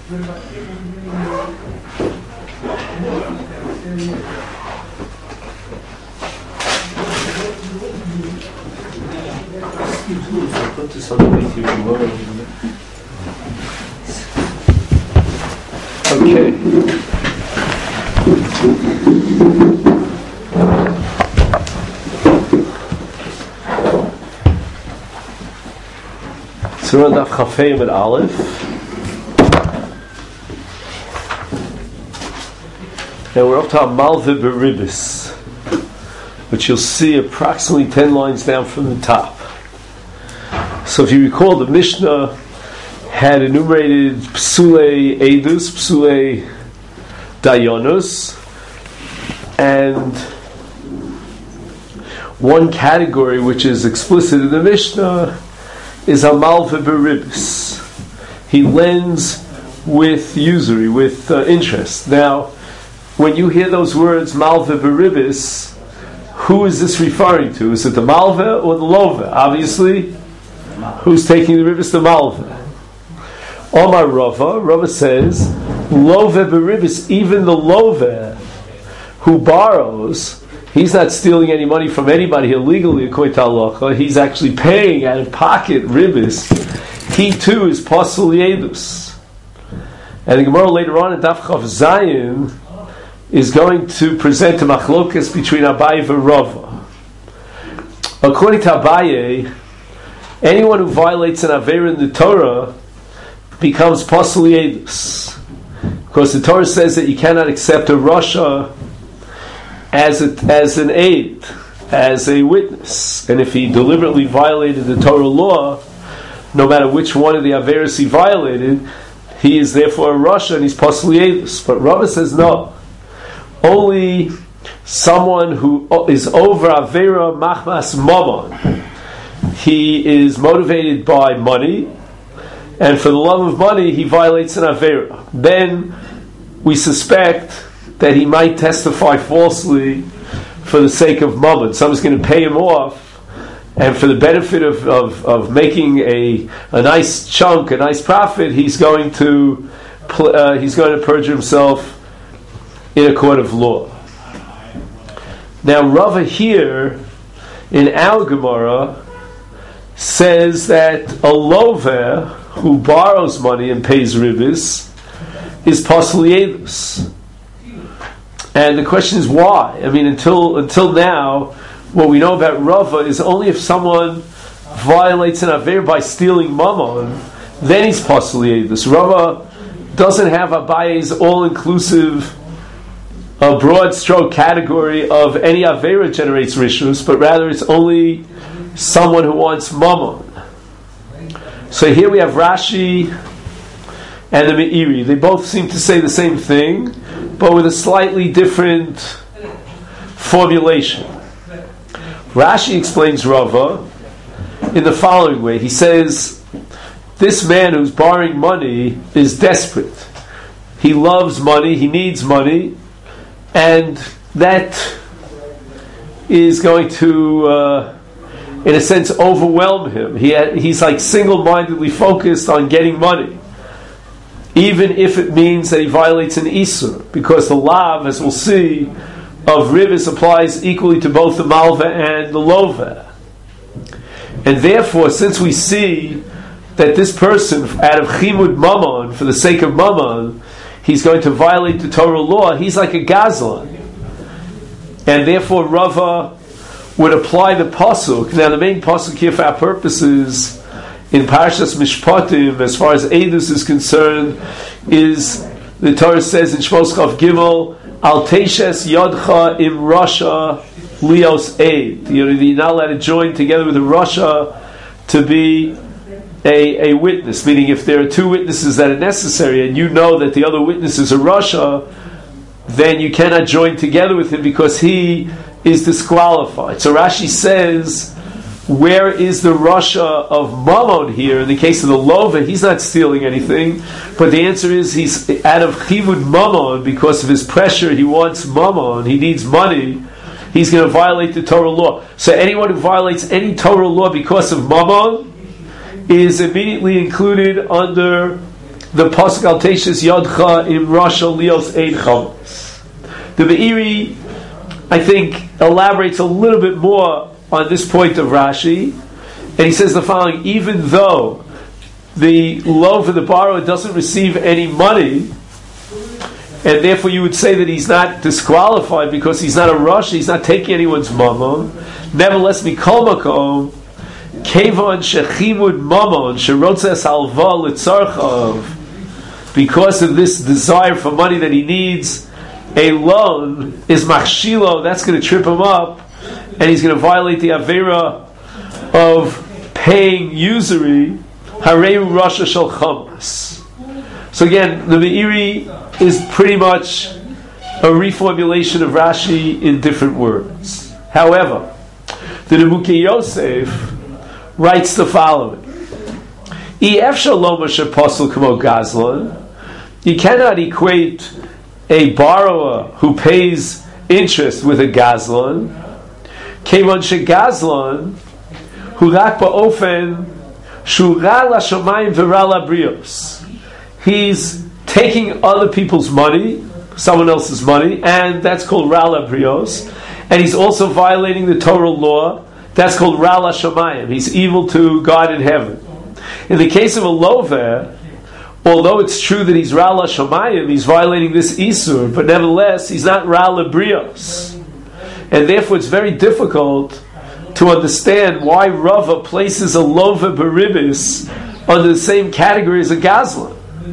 Put this underneath here. Okay. So we're on Daf Chafei with Aleph. And we're up to Malva Beribis, which you'll see approximately 10 lines down from the top. So if you recall, the Mishnah had enumerated Psulei Edus, Psulei Dayanus, and one category which is explicit in the Mishnah is Amalva Beribis. He lends with usury, with interest. Now, when you hear those words, Malva Beribis, who is this referring to? Is it the Malva or the Lova? Obviously, who's taking the ribis? The Malva. Omar Rava says, Lova Beribis, even the Lova who borrows, he's not stealing any money from anybody illegally, according to halacha. He's actually paying out of pocket ribis. He too is pasul yedus. And the Gemara later on in Daf Chav Zayin is going to present a machlokas between Abaye and Rava. According to Abaye, anyone who violates an avera in the Torah becomes pasul yedus, because the Torah says that you cannot accept a rasha as an aid, as a witness. And if he deliberately violated the Torah law, no matter which one of the averos he violated, he is therefore a rasha and he's pasul yedus. But Rava says no. Only someone who is over avera machmas mamon. He is motivated by money, and for the love of money he violates an avera. Then we suspect that he might testify falsely for the sake of mammon. Someone's going to pay him off, and for the benefit of making a nice chunk, a nice profit, he's going to perjure himself in a court of law. Now Rava here in our Gemara says that a lover who borrows money and pays ribis is pasul yedus. And the question is why? I mean, until now, what we know about Rava is only if someone violates an aver by stealing mammon, then he's pasul yedus. Rava doesn't have Abaye's all-inclusive, a broad stroke category of any avera generates rishus, but rather it's only someone who wants mammon. So here we have Rashi and the Meiri. They both seem to say the same thing, but with a slightly different formulation. Rashi explains Rava in the following way. He says, this man who's borrowing money is desperate. He loves money, he needs money, and that is going to, in a sense, overwhelm him. He's like single-mindedly focused on getting money, even if it means that he violates an isur, because the lav, as we'll see, of ribis applies equally to both the malva and the lova. And therefore, since we see that this person, out of chimud mammon, for the sake of mammon, he's going to violate the Torah law, he's like a gazlan. And therefore Rava would apply the pasuk. Now the main pasuk here for our purposes in Parashas Mishpatim, as far as Edus is concerned, is the Torah says in Shmos Chav Gimel, Al Teishes Yodcha Im Rasha Lios Eid. You're not allowed to join together with a Rasha to be a witness, meaning if there are two witnesses that are necessary and you know that the other witness is a rasha, then you cannot join together with him because he is disqualified. So Rashi says, where is the rasha of mammon here? In the case of the lova, he's not stealing anything, but the answer is he's out of chimud mammon, because of his pressure, he wants mammon, he needs money, he's going to violate the Torah law. So anyone who violates any Torah law because of mammon is immediately included under the pasuk al teishes yodcha im rasha lios ein chametz. The Be'eri, I think, elaborates a little bit more on this point of Rashi, and he says the following: even though the loan for the borrower doesn't receive any money, and therefore you would say that he's not disqualified because he's not a Rosh, he's not taking anyone's mamon. Nevertheless, mikol makom, kevon shechimud mamon sherotzes halva litzarchav, because of this desire for money that he needs, a loan is machshilo, that's going to trip him up, and he's going to violate the avera of paying usury, hareu rasha shel chamas. So again, the Meiri is pretty much a reformulation of Rashi in different words. However, the Nebuchadnezzar Yosef writes the following: you cannot equate a borrower who pays interest with a gazlan. Kevon shegazlan hu rak ba'ofen shu ra l'shamayim v'ra labrios. He's taking other people's money, someone else's money, and that's called Rala Brios. And he's also violating the Torah law. That's called Rala Shamayim. He's evil to God in heaven. In the case of a lover, although it's true that he's Rala Shamayim, he's violating this Isur, but nevertheless, he's not Rala Brios. And therefore, it's very difficult to understand why Rava places a lover beribis under the same category as a Gazlan.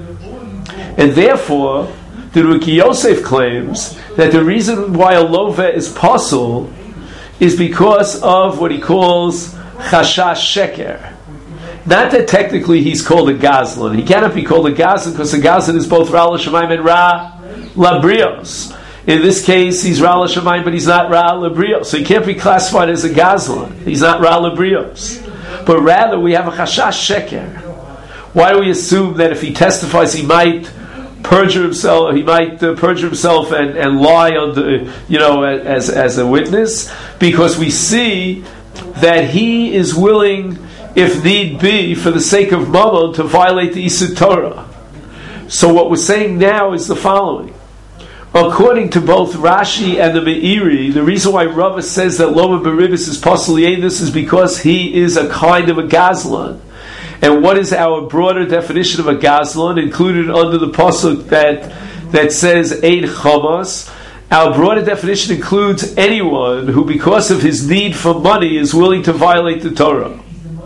And therefore, the Ruki Yosef claims that the reason why a lova is possible is because of what he calls chashash sheker. Not that technically he's called a gazlan. He cannot be called a gazlan because a gazlan is both ra l'shamayim and ra labrios. In this case, he's ra l'shamayim, but he's not ra labrios. So he can't be classified as a gazlan. He's not ra labrios. But rather, we have a chashash sheker. Why do we assume that if he testifies, he might perjure himself? He might perjure himself and lie under, as a witness, because we see that he is willing, if need be, for the sake of mammon, to violate the Isur Torah. So what we're saying now is the following: according to both Rashi and the Meiri, the reason why Rava says that Loma Beribis is Pasal Yedus is because he is a kind of a Gazlan. And what is our broader definition of a Gazlan, included under the pasuk that says Eid Chamas? Our broader definition includes anyone who, because of his need for money, is willing to violate the Torah.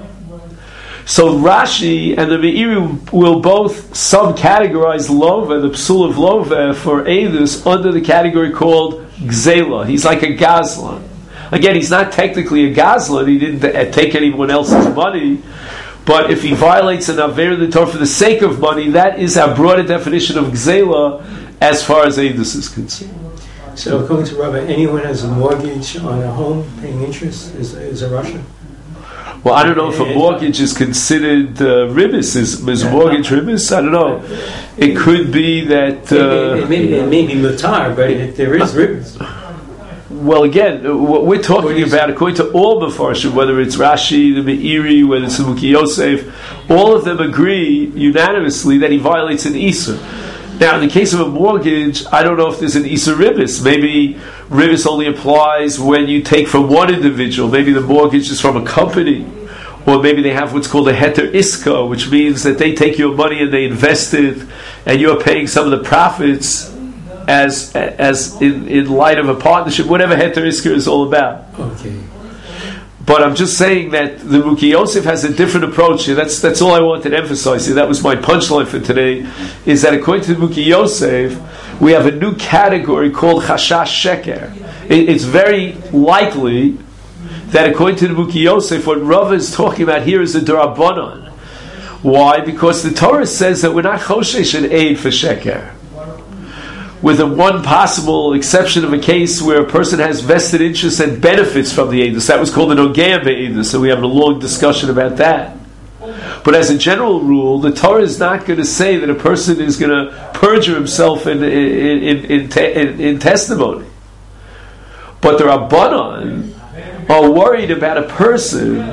So Rashi and the Meiri will both subcategorize Lova, the Psul of Lova, for Eidus under the category called Gzela. He's like a Gazlan. Again, he's not technically a Gazlan. He didn't take anyone else's money. But if he violates an Aver of the Torah for the sake of money, that is our broader definition of Gzela as far as Eidus is concerned. So according to Rabbi, anyone has a mortgage on a home paying interest is a Russian? Well, I don't know if a mortgage is considered ribis. Is mortgage ribis? I don't know. It could be that... it may be mutar, but there is ribis. Well, again, what we're talking about, according to all Mefarshim, whether it's Rashi, the Meiri, whether it's the Muki Yosef, all of them agree unanimously that he violates an Isur. Now, in the case of a mortgage, I don't know if there's an Isur Ribis. Maybe Ribis only applies when you take from one individual. Maybe the mortgage is from a company. Or maybe they have what's called a Heter Iska, which means that they take your money and they invest it, and you're paying some of the profits as in light of a partnership, whatever Heter Iska is all about. Okay. But I'm just saying that the Ruki Yosef has a different approach here. That's all I wanted to emphasize here. That was my punchline for today, is that according to the Ruki Yosef, we have a new category called Chashash Sheker. It's very likely that according to the Ruki Yosef, what Rava is talking about here is a Darabanan. Why? Because the Torah says that we're not Choshesh an aid for Sheker, with the one possible exception of a case where a person has vested interest and benefits from the Eidus. That was called an Ogea Be'edus, so we have a long discussion about that. But as a general rule, the Torah is not going to say that a person is going to perjure himself in testimony. But the Rabbanan are worried about a person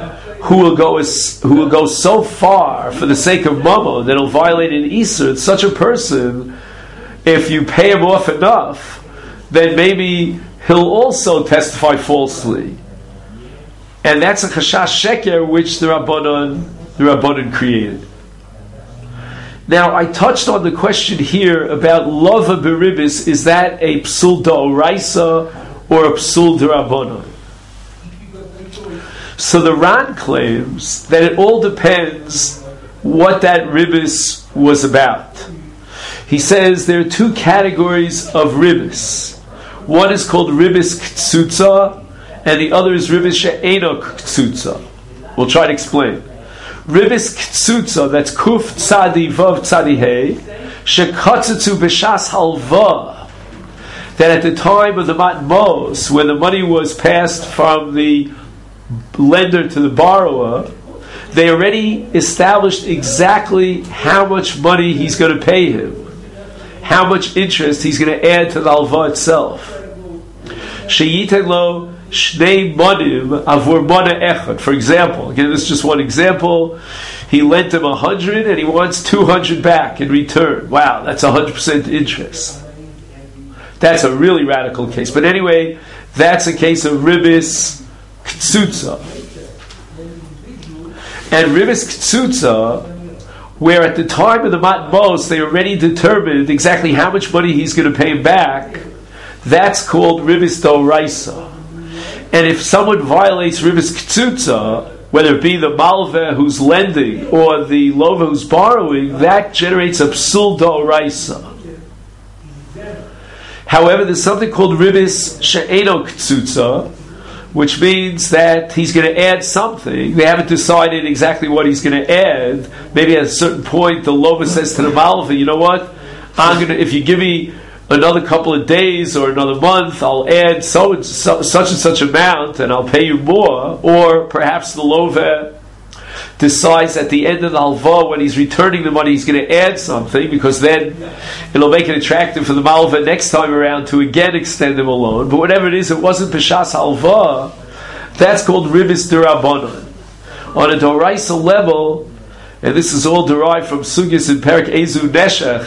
who will go so far for the sake of mammon that he'll violate an Isur. Such a person, if you pay him off enough, then maybe he'll also testify falsely. And that's a chashash sheker which the Rabbanon created. Now, I touched on the question here about lova beribis. Is that a psul d'oraisa or a psul d'Rabbanon? So the Ran claims that it all depends what that ribis was about. He says there are two categories of ribis. One is called ribis ktsutza, and the other is ribis she'eno ktsutza. We'll try to explain. Ribis ktsutza, that's kuf tzadi vav tzadi hey, shekatzutzu b'shas halva, that at the time of the matmos, when the money was passed from the lender to the borrower, they already established exactly how much money he's going to pay him, how much interest he's going to add to the alva itself. Sheyitek lo shnei monim avur mana echad. For example, again, this is just one example. He lent him 100 and he wants 200 back in return. Wow, that's 100% interest. That's a really radical case. But anyway, that's a case of ribis ktsutza. And ribis ktsutza, where at the time of the matmos they already determined exactly how much money he's going to pay him back, that's called ribis d'oraisa. And if someone violates ribis ktsutza, whether it be the malveh who's lending or the lova who's borrowing, that generates a psul d'oraisa. However, there's something called ribis she'eno ktsutza, which means that he's going to add something. They haven't decided exactly what he's going to add. Maybe at a certain point, the lova says to the malveh, you know what? If you give me another couple of days or another month, I'll add such and such amount, and I'll pay you more. Or perhaps the lova decides at the end of the halva, when he's returning the money, he's going to add something, because then it'll make it attractive for the malva next time around to again extend him a loan. But whatever it is, it wasn't b'shas halva. That's called ribis d'Rabbanan. On a doraisa level, and this is all derived from sugyas in Perek Ezu Neshech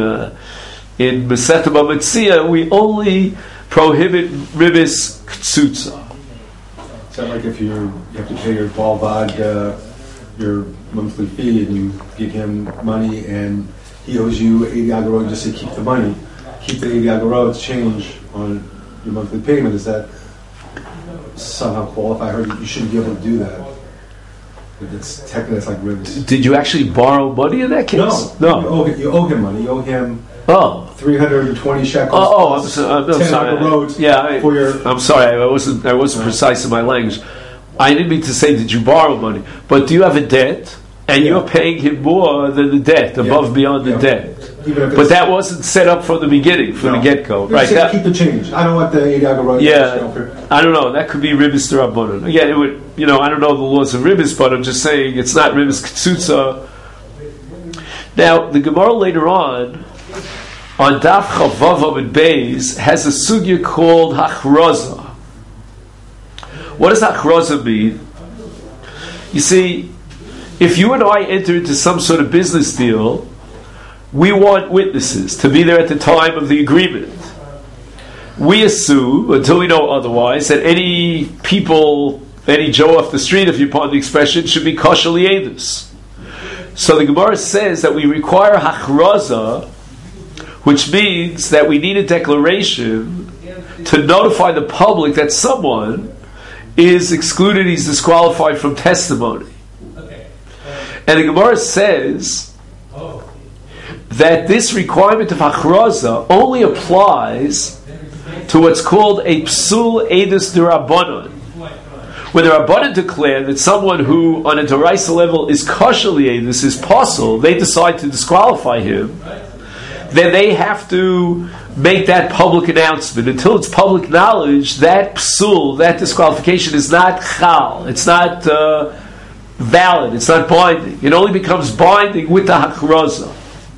in Masechet Bamitzia, we only prohibit ribis ktsutza. Is that like if you have to pay your balvad your monthly fee, and you give him money and he owes you 80 agorot, just say keep the money, keep the 80 agorot change on your monthly payment? Does that somehow qualify? I heard you shouldn't be able to do that. But it's technically it's like ribis. Did you actually borrow money in that case? No. You owe him money. You owe him 320 shekels. I'm sorry. I'm sorry. I wasn't precise in my language. I didn't mean to say did you borrow money, but do you have a debt and you're paying him more than the debt, above beyond the debt? But that wasn't set up from the beginning, from the get-go, right? Keep the change. I don't want the 80 agorot. I don't know. That could be ribis d'Rabbanan. Again, it would. I don't know the laws of ribis, but I'm just saying it's not ribis ktsutza. Now, the Gemara later on Daf Chavav Amud Beis, has a sugya called hachraza. What does hachraza mean? You see, if you and I enter into some sort of business deal, we want witnesses to be there at the time of the agreement. We assume, until we know otherwise, that any Joe off the street, if you pardon the expression, should be kosher liedus. So the Gemara says that we require hachraza, which means that we need a declaration to notify the public that someone is excluded, he's disqualified from testimony. And the Gemara says that this requirement of hachraza only applies to what's called a psul edus d'Rabbanan. When the Rabbanan declare that someone who on a deraisa level is kosher liedus, is possible, they decide to disqualify him, then they have to make that public announcement. Until it's public knowledge, that psul, that disqualification is not chal, it's not valid, it's not binding. It only becomes binding with the hachraza.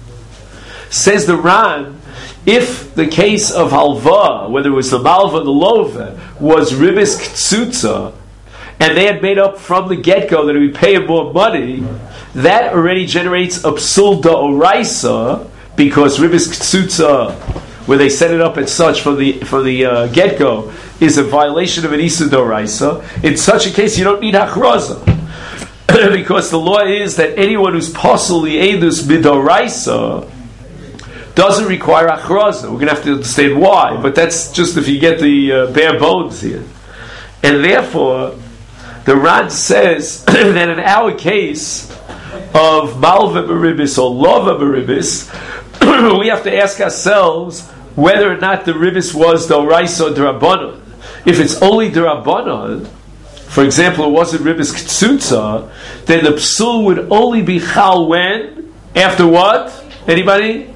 Says the Ran, if the case of halva, whether it was the malva or the lova, was ribis ktsutza, and they had made up from the get-go that it would pay him more money, that already generates a psul da'oraisa, because ribis ktsutza, where they set it up as such from the get-go, is a violation of an Isur d'oraisa. In such a case, you don't need hachraza. Because the law is that anyone who's possible the edus midoraisa doesn't require achraza. We're going to have to understand why, but that's just if you get the bare bones here. And therefore, the Ran says that in our case of malva beribis or lova beribis, we have to ask ourselves whether or not the ribis was d'oraisa or d'rabbanan. If it's only d'rabbanan, for example, it wasn't ribis ktsutza, then the psul would only be chal when? After what? Anybody?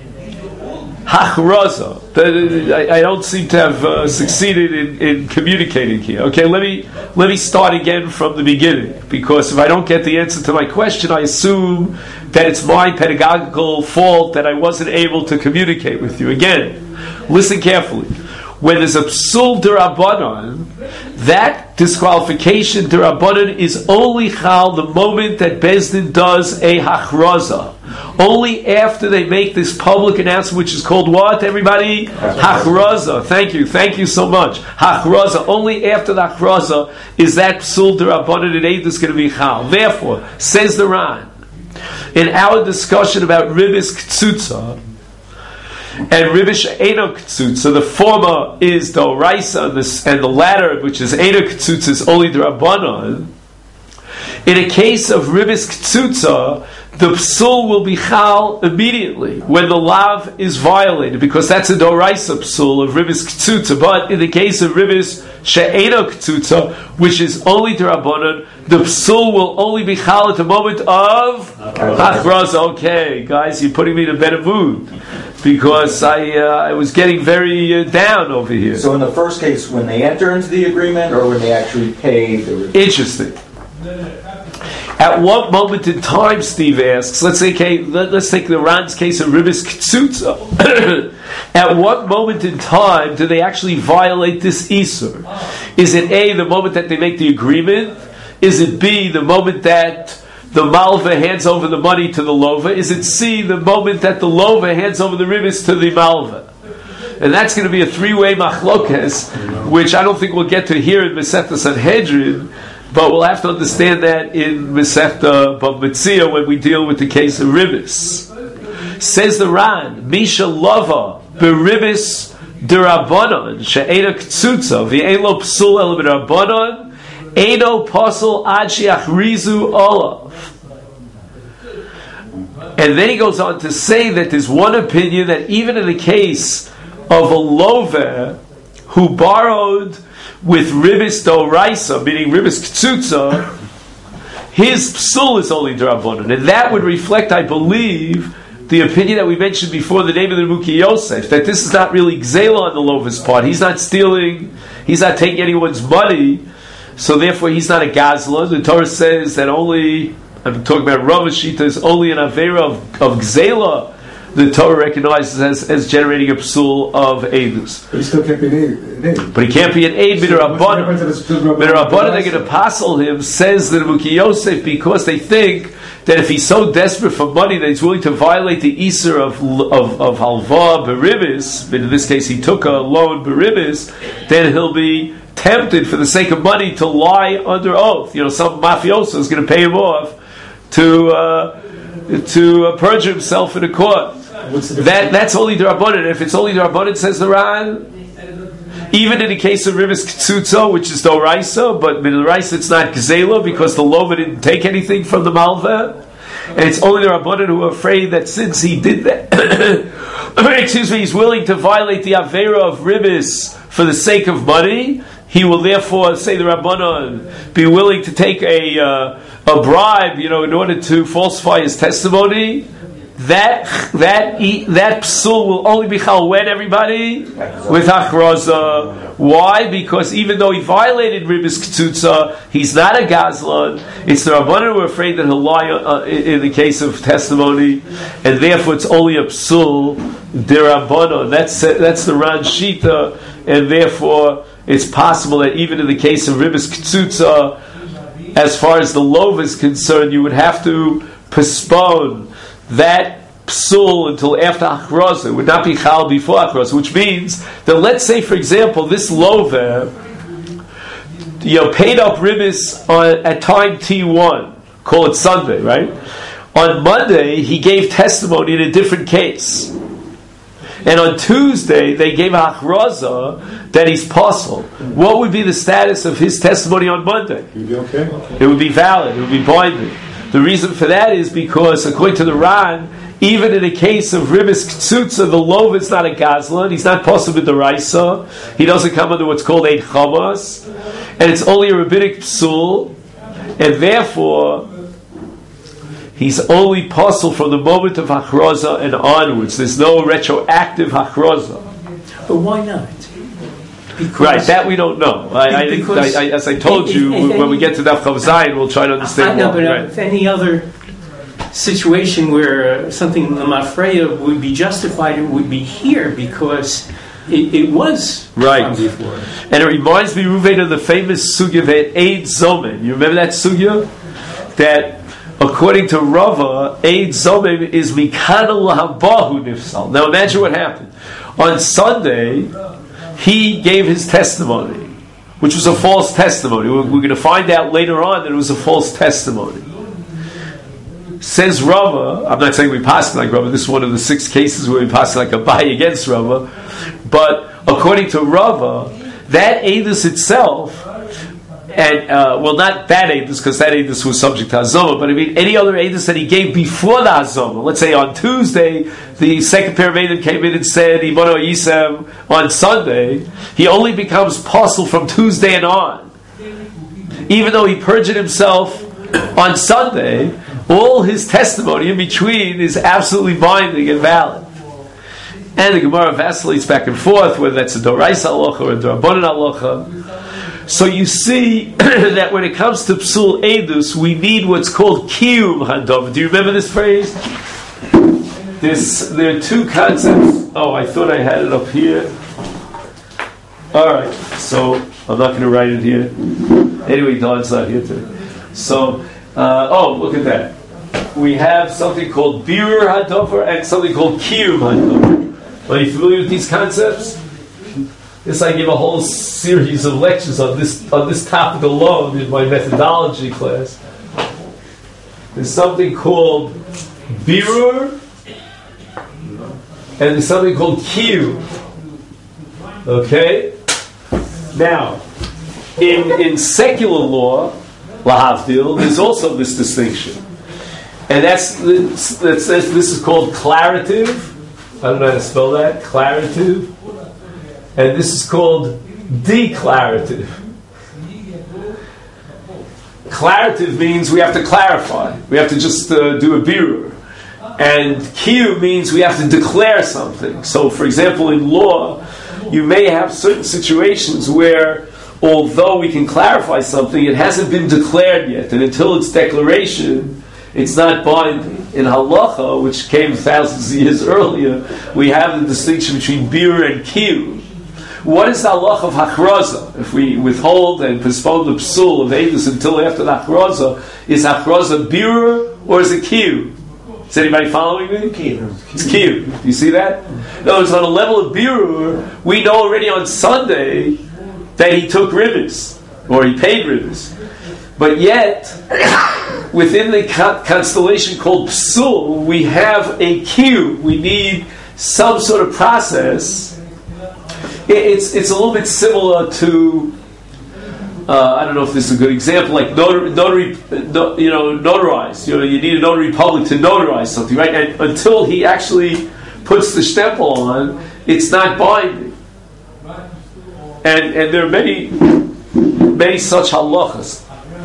Hachraza. I don't seem to have succeeded in communicating here. Okay, let me start again from the beginning, because if I don't get the answer to my question, I assume that it's my pedagogical fault that I wasn't able to communicate with you. Again, listen carefully. When there's a psul d'rabbanan, that disqualification d'rabbanan is only chal the moment that Beis Din does a hachraza. Only after they make this public announcement, which is called what, everybody? Hachraza. Thank you so much. Hachraza. Only after the hachraza is that psul d'rabbanan and edus going to be chal. Therefore, says the Ran, in our discussion about ribis ktsutza, and ribis eino ktsutza, the former is the oraisa, and the latter, which is eino ktsutza, is only the rabbanon. In a case of ribis ktsutza, the psul will be chal immediately when the lav is violated, because that's a doraisa psul of ribis ktsutza. But in the case of ribis she'eino ktsutza, which is only the rabbanon, the psul will only be chal at the moment of hachraza. Okay, guys, you're putting me in a better mood, because I was getting very down over here. So in the first case, when they enter into the agreement, or when they actually pay the... Interesting. At what moment in time, Steve asks, let's take the Ran's case of ribis ktsutza. At what moment in time do they actually violate this Isur? Is it A, the moment that they make the agreement? Is it B, the moment that the malva hands over the money to the lova? Is it C, the moment that the lova hands over the ribis to the malva? And that's going to be a three-way machlokes, which I don't think we'll get to hear in Masechta Sanhedrin, but we'll have to understand that in Masechta Bava Metzia when we deal with the case of ribis. Says the Ran, Misha lova beribis d'rabbanon she'ena ktsutza v'ein lo psul el b'rabbanon eino pasul ad she'achrizu olav. And then he goes on to say that there's one opinion that even in the case of a lover who borrowed with ribis d'oraisa, meaning ribis ktsutza, his psul is only d'rabbanan, and that would reflect, I believe, the opinion that we mentioned before, the name of the Muki Yosef, that this is not really gzela on the lover's part. He's not stealing, he's not taking anyone's money, so therefore he's not a gazla. The Torah says that only, I'm talking about Rav Shita, is only an avera of gzela the Torah recognizes as generating a psul of edus. But he still can't be an aid. But he can't be an aid midrabbanan. Midrabbanan, they're going to passel him, says the Muki Yosef, because they think that if he's so desperate for money that he's willing to violate the Isur of halva beribis, in this case he took a loan beribis, then he'll be tempted for the sake of money to lie under oath. You know, some mafioso is going to pay him off to perjure himself in a court. That's only the Rabbanan. If it's only the Rabbanan, says the Ran, even in the case of ribis ktsutza, which is doraisa, but midoraisa it's not gzela because the lova didn't take anything from the malva, and it's only the Rabbanan who are afraid that since he did that, he's willing to violate the avera of ribis for the sake of money. He will therefore, say the Rabbanan, be willing to take a bribe, in order to falsify his testimony. That psul will only be chal when, everybody? With hachraza. Why? Because even though he violated ribis ktsutza, he's not a gazlan. It's the Rabbanan who are afraid that he'll lie in the case of testimony, and therefore it's only a psul derabbanon. That's the Ran Shita, and therefore it's possible that even in the case of Ribis Ktsutza, as far as the lov is concerned, you would have to postpone that psul until after Achroza. It would not be chal before Achroza, which means that, let's say, for example, this lover, paid up Ribis at time T1, call it Sunday, right? On Monday, he gave testimony in a different case. And on Tuesday, they gave Achroza that he's possible. What would be the status of his testimony on Monday? You'd be okay? It would be valid. It would be binding. The reason for that is because, according to the Ran, even in a case of Ribis Ktsutza, the lov is not a gazlan. He's not possible with the raisa. He doesn't come under what's called ein chamas, and it's only a rabbinic psul, and therefore he's only possible from the moment of Achroza and onwards. There's no retroactive Achroza. But why not? Because Right, that we don't know. I think, as I told you, when we get to Daf Chav Zayin, we'll try to understand I know, more. but Right. if any other situation where something Lamafreya would be justified, it would be here because it was Right. from before. And it reminds me, Ruvain, of the famous sugya of Eid Zomen. You remember that sugya? That, according to Rava, Eid Zomen is Mikana Lahabahu Nifsal. Now imagine what happened. On Sunday, he gave his testimony, which was a false testimony. We're going to find out later on that it was a false testimony. Says Rava, I'm not saying we pass like Rava, this is one of the 6 cases where we pass like Abaye against Rava, but according to Rava, that Eidus itself, and not that Eidus, because that Eidus was subject to Hazoma, but I mean any other Eidus that he gave before the Hazoma. Let's say on Tuesday, the second pair of Eidim came in and said, Imono Yisem, on Sunday, he only becomes possible from Tuesday and on. Even though he perjured himself on Sunday, all his testimony in between is absolutely binding and valid. And the Gemara vacillates back and forth, whether that's a Doraisa Alocha or a Dorabonin Alocha. So you see that when it comes to Psul Eidus, we need what's called Kiyum Hadov. Do you remember this phrase? There are 2 concepts. Oh, I thought I had it up here. Alright, so I'm not going to write it here. Anyway, Don's not here today. So, look at that. We have something called Birur Hadover and something called Kiyum Hadover. Are you familiar with these concepts? This I give a whole series of lectures on this topic alone in my methodology class. There's something called Birur and there's something called Kiyum. Okay? Now, in secular law, Lahavdil, there's also this distinction. And this is called clarative. I don't know how to spell that. Clarative. And this is called declarative. Clarative means we have to clarify. We have to just do a birur. And kiyum means we have to declare something. So, for example, in law, you may have certain situations where, although we can clarify something, it hasn't been declared yet. And until its declaration, it's not binding. In halacha, which came thousands of years earlier, we have the distinction between birur and kiyum. What is the halacha of hachraza? If we withhold and postpone the psul of Eidus until after the hachraza, is hachraza birur or is it kiyum? Is anybody following me? Kiyum. It's kiyum. You see that? In other words, on a level of birur, we know already on Sunday that he took ribis, or he paid ribis. But yet, within the constellation called psul, we have a kiyum. We need some sort of process. It's a little bit similar to I don't know if this is a good example, like notarize. You need a notary public to notarize something, right? And until he actually puts the stempel on, it's not binding. And there are many such halachas.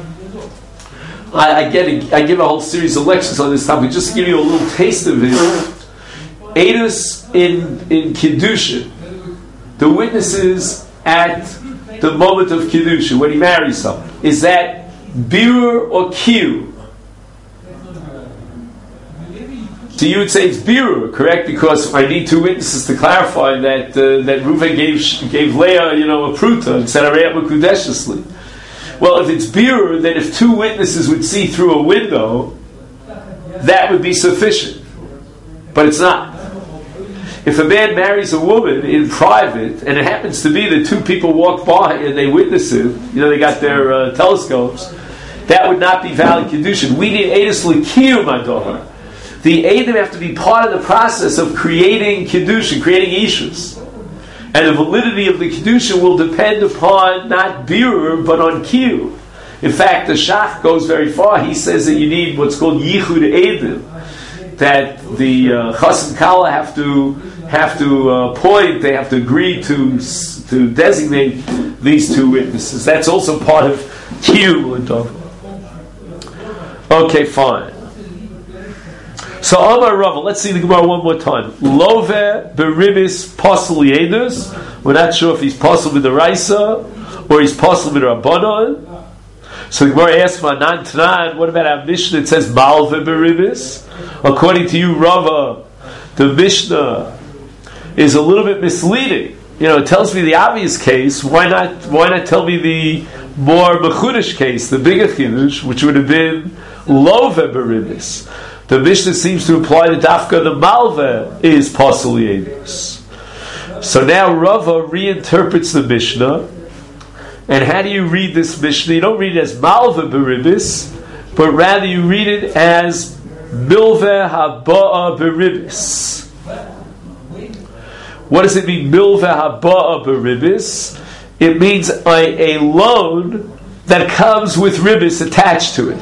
I give a whole series of lectures on this topic just to give you a little taste of it. Eidus in Kiddushin, the witnesses at the moment of Kiddushin, when he marries someone, is that birur or kiyum? So you would say it's birur, correct? Because I need two witnesses to clarify that that Reuven gave Leah, a pruta and said Arei Mekudeshesli. Well, if it's birur, then if two witnesses would see through a window, that would be sufficient. But it's not. If a man marries a woman in private, and it happens to be that two people walk by and they witness it, they got their telescopes, that would not be valid kedushin. We need edus l'kiyum adohar. The edim have to be part of the process of creating kedushin, creating ishus. And the validity of the kedushin will depend upon not birur, but on kiyum. In fact, the Shach goes very far. He says that you need what's called yichud edim, that the chas and kala have to point, they have to agree to designate these two witnesses. That's also part of kiyum. Okay, fine. So Amar Rava, let's see the Gemara one more time. Love beribis posel yedus. We're not sure if he's posel with the Raisa or he's posel with the Rabbanon. So the Gemara asks Manan Tanan, what about our Mishnah? It says malve beribis. According to you, Rava, the Mishnah is a little bit misleading. It tells me the obvious case. Why not tell me the more mechudesh case, the bigger chidush, which would have been love beribis? The Mishnah seems to imply that dafka the malve is posel yedus. So now Rava reinterprets the Mishnah. And how do you read this Mishnah? You don't read it as malve beribis, but rather you read it as milve haba'a beribis. What does it mean, milve haba'a beribis? It means a loan that comes with ribis attached to it.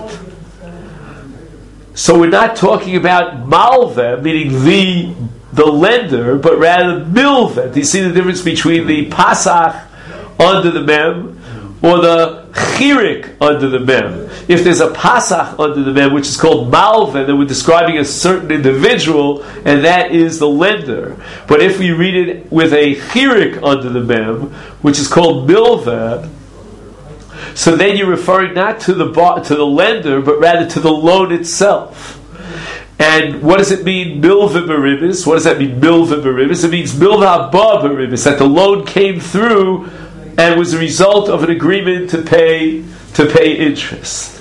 So we're not talking about malve, meaning the lender, but rather milve. Do you see the difference between the pasach under the mem or the chirik under the mem? If there's a pasach under the mem, which is called malve, then we're describing a certain individual, and that is the lender. But if we read it with a chirik under the mem, which is called milve, so then you're referring not to the lender, but rather to the loan itself. And what does it mean, milve beribis? What does that mean, milve beribis? It means milve haba beribis, that the loan came through and was a result of an agreement to pay interest.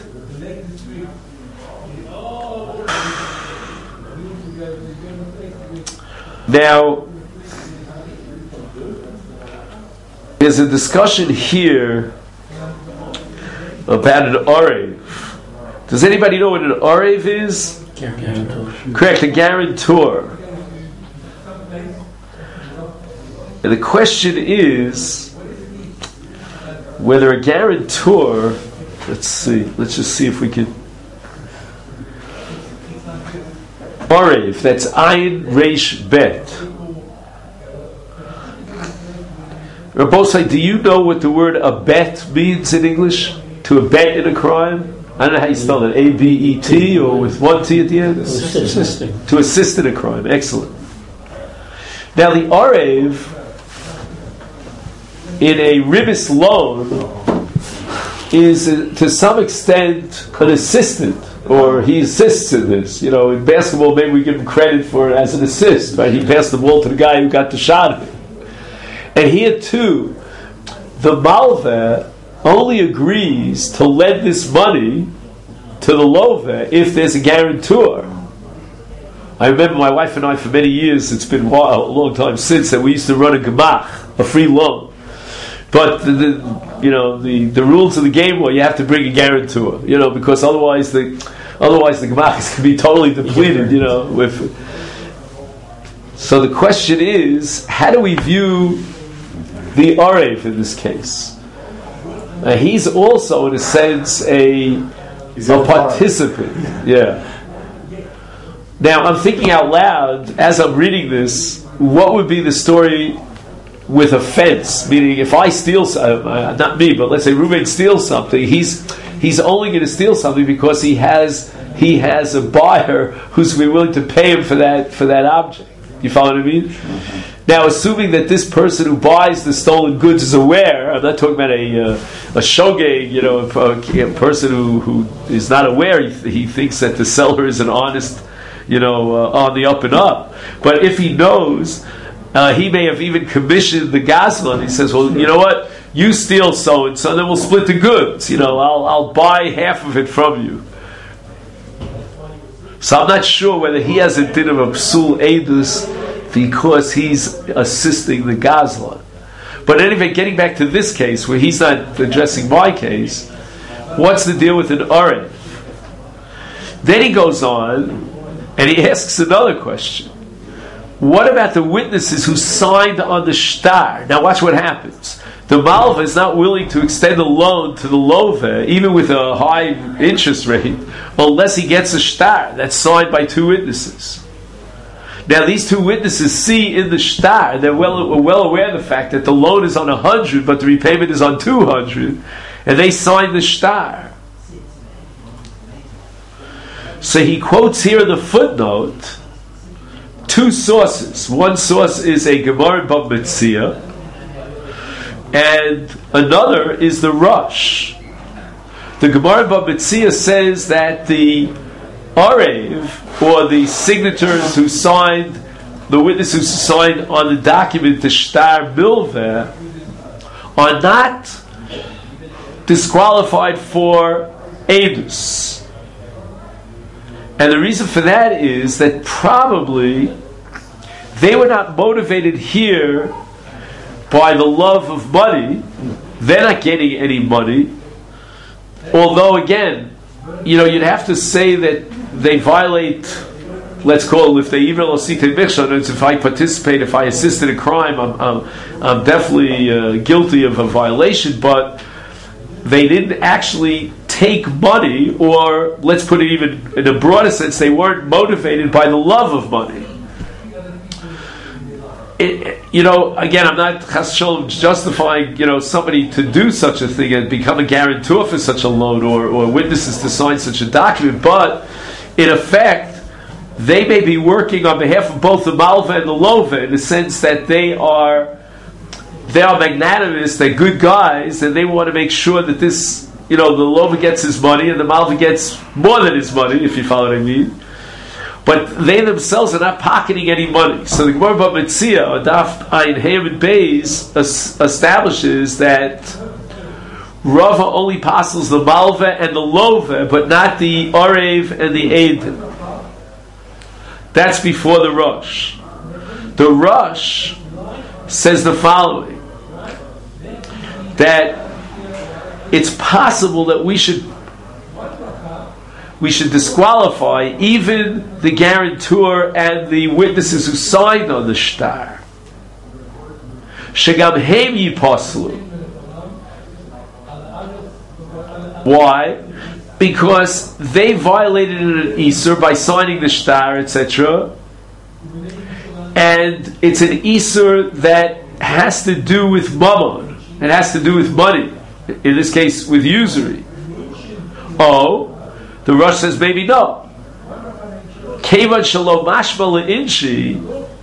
Now, there's a discussion here about an arev. Does anybody know what an arev is? Guarantor. Correct, a guarantor. And the question is whether a guarantor, let's just see if we can. Arev, that's Ayin Reish Bet. Rabosai, do you know what the word abet means in English? To abet in a crime? I don't know how you spell it, A-B-E-T or with one T at the end? Assisting. To assist in a crime, excellent. Now the Arev, in a ribis loan, is to some extent an assistant, or he assists in this. In basketball, maybe we give him credit for it as an assist, right? He passed the ball to the guy who got the shot of it. And here too, the malveh only agrees to lend this money to the loveh if there's a guarantor. I remember my wife and I, for many years, it's been a long time since, that we used to run a gemach, a free loan. But the rules of the game were you have to bring a guarantor, because otherwise the gemach can be totally depleted, So the question is, how do we view the arev in this case? He's also, in a sense, a participant. Yeah. Now, I'm thinking out loud, as I'm reading this, what would be the story with a fence? Meaning, if I steal, not me, but let's say Reuven steals something, he's only going to steal something because he has a buyer who's going to be willing to pay him for that object. You follow what I mean? Now, assuming that this person who buys the stolen goods is aware, I'm not talking about a shogeg, a person who is not aware, he thinks that the seller is an honest on the up and up. But if he knows, he may have even commissioned the gazlan. He says, well, you know what? You steal so and so, then we'll split the goods. I'll buy half of it from you. So I'm not sure whether he has a din of a psul edus because he's assisting the gazlan. But anyway, getting back to this case where he's not addressing my case, what's the deal with an arev? Then he goes on and he asks another question. What about the witnesses who signed on the shtar? Now watch what happens. The malva is not willing to extend a loan to the love, even with a high interest rate, unless he gets a shtar that's signed by two witnesses. Now these two witnesses see in the shtar, they're well aware of the fact that the loan is on 100, but the repayment is on 200, and they sign the shtar. So he quotes here in the footnote two sources. One source is a Gemara Bava Metzia, and another is the Rosh. The Gemara Bava Metzia says that the Arev, or the signators who signed, the witness who signed on the document, the Shtar Milveh, are not disqualified for Edus. And the reason for that is that probably they were not motivated here by the love of money. They're not getting any money. Although again, you'd have to say that they violate, let's call it, if they even if I participate, if I assist in a crime, I'm definitely guilty of a violation, but they didn't actually take money, or let's put it even in a broader sense, they weren't motivated by the love of money. Again, I'm not justifying somebody to do such a thing and become a guarantor for such a loan, or witnesses to sign such a document, but in effect they may be working on behalf of both the malva and the lova, in the sense that they are magnanimous, they're good guys, and they want to make sure that this, the lova gets his money and the malva gets more than his money, if you follow what I mean. But they themselves are not pocketing any money. So the Gemara Bava Metzia, or Daf Ayin Hamid Beis, establishes that Rava only passes the malva and the lova, but not the arev and the edim. That's before the Rosh. The Rosh says the following, that it's possible that we should disqualify even the guarantor and the witnesses who signed on the shtar. Shegam hem yipaslu. Why? Because they violated an Isur by signing the shtar, etc. And it's an Isur that has to do with mammon. It has to do with money. In this case, with usury. The Rosh says maybe no. Kevan shalom mashma le'inshi,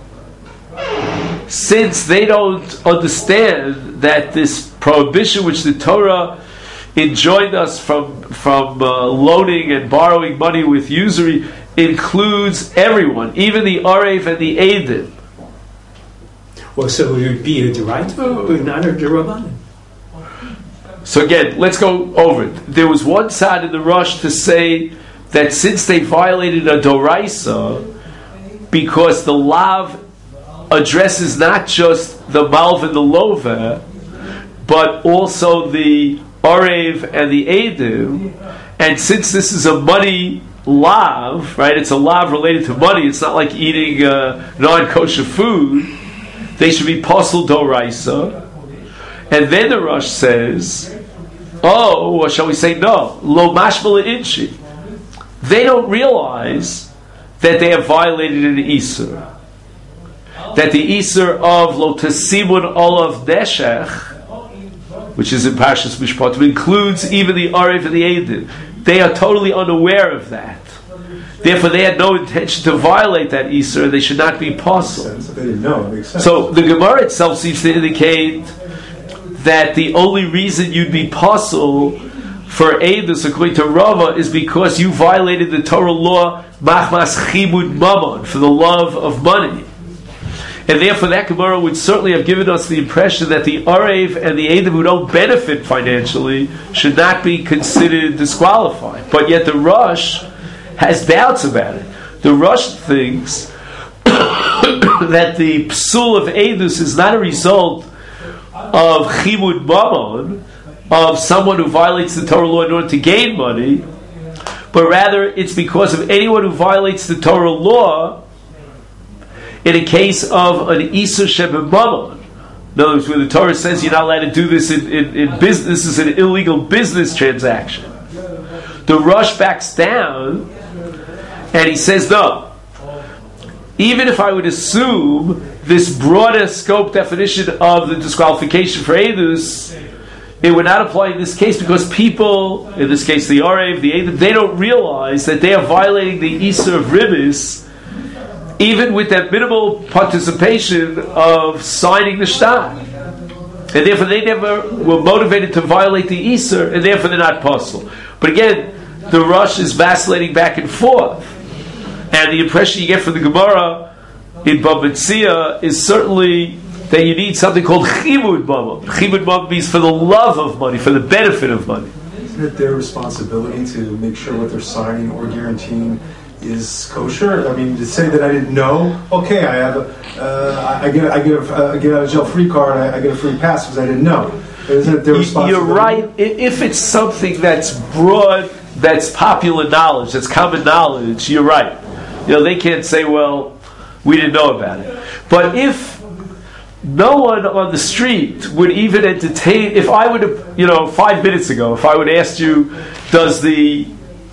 since they don't understand that this prohibition which the Torah enjoined us from loaning and borrowing money with usury includes everyone, even the arev and the edim. Well, so it would be a deraita or not a derabanan? So again, let's go over it. There was one side in the Rosh to say that since they violated a doraisa, because the lav addresses not just the malv and the lova, but also the arev and the edim, and since this is a money lav, right? It's a lav related to money. It's not like eating non-kosher food. They should be posel doraisa. And then the Rosh says, or shall we say no, lo mashma le'inshi. They don't realize that they have violated an Isur. That the Isur of lo tesimun olav neshech, which is in Parshas Mishpatim, includes even the arev and the edim. They are totally unaware of that. Therefore, they had no intention to violate that Isur, and they should not be posel. They didn't know. It makes sense. So the Gemara itself seems to indicate that the only reason you'd be posel for Eidus, according to Rava, is because you violated the Torah law, machmas chibud mamon, for the love of money. And therefore that Gemara would certainly have given us the impression that the Arev and the Eidim who don't benefit financially should not be considered disqualified. But yet the Rosh has doubts about it. The Rosh thinks that the psul of Eidus is not a result of chibud mamon, of someone who violates the Torah law in order to gain money, but rather it's because of anyone who violates the Torah law in a case of an Isur Shebemamon. In other words, where the Torah says you're not allowed to do this in business, this is an illegal business transaction. The Rosh backs down and he says, no, even if I would assume this broader scope definition of the disqualification for Eidus, it would not apply in this case because people, in this case the Arev, the Eidim, they don't realize that they are violating the Isur of Ribis, even with that minimal participation of signing the shtar. And therefore they never were motivated to violate the Isur, and therefore they're not possible. But again, the Rosh is vacillating back and forth. And the impression you get from the Gemara in Bava Metzia is certainly that you need something called chibud mamon. Chibud mamon means for the love of money, for the benefit of money. Isn't it their responsibility to make sure what they're signing or guaranteeing is kosher? I mean, to say that I didn't know, okay, I have I get a get out of jail free card, I get a free pass because I didn't know. Isn't it their responsibility? You're right. If it's something that's broad, that's popular knowledge, that's common knowledge, you're right. You know, they can't say, well, we didn't know about it. But if no one on the street would even entertain, if I would have, 5 minutes ago, if I would ask you, does the